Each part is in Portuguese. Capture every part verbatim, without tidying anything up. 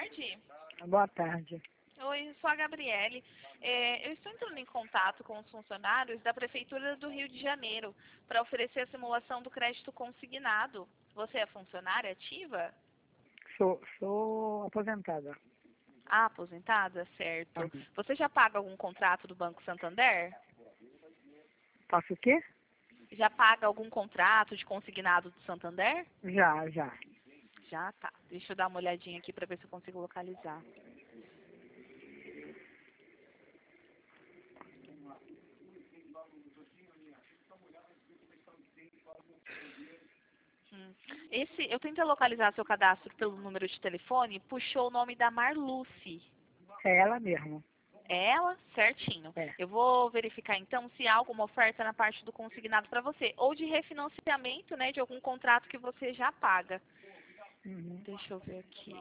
tarde. Boa tarde. Oi, eu sou a Gabriele. É, eu estou entrando em contato com os funcionários da Prefeitura do Rio de Janeiro para oferecer a simulação do crédito consignado. Você é funcionária ativa? Sou, sou aposentada. Ah, aposentada? Certo. Uhum. Você já paga algum contrato do Banco Santander? Faço o quê? Já paga algum contrato de consignado do Santander? Já, já. Já tá. Deixa eu dar uma olhadinha aqui para ver se eu consigo localizar. Hum. Esse, eu tentei localizar seu cadastro pelo número de telefone, puxou o nome da Marluce. É ela mesmo. É ela? Certinho. É. Eu vou verificar então se há alguma oferta na parte do consignado para você, ou de refinanciamento, né, de algum contrato que você já paga. Uhum. Deixa eu ver aqui.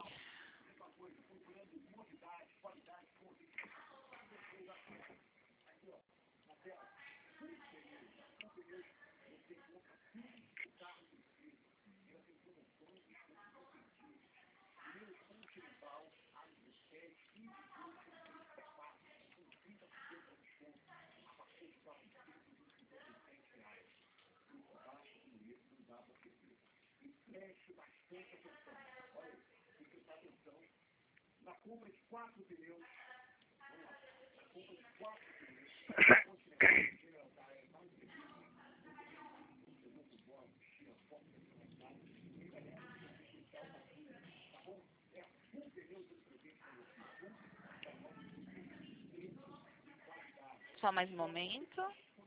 Só mais um momento.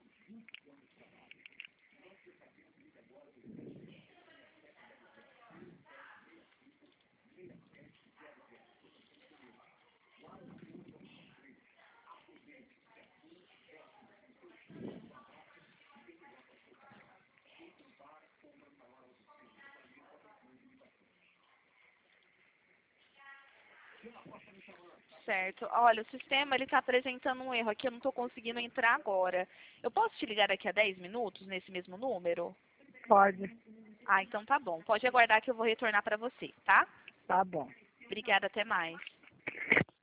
Certo. Olha, o sistema ele está apresentando um erro aqui, eu não estou conseguindo entrar agora. Eu posso te ligar daqui a dez minutos nesse mesmo número? Pode. Ah, então tá bom. Pode aguardar que eu vou retornar para você, tá? Tá bom. Obrigada, até mais.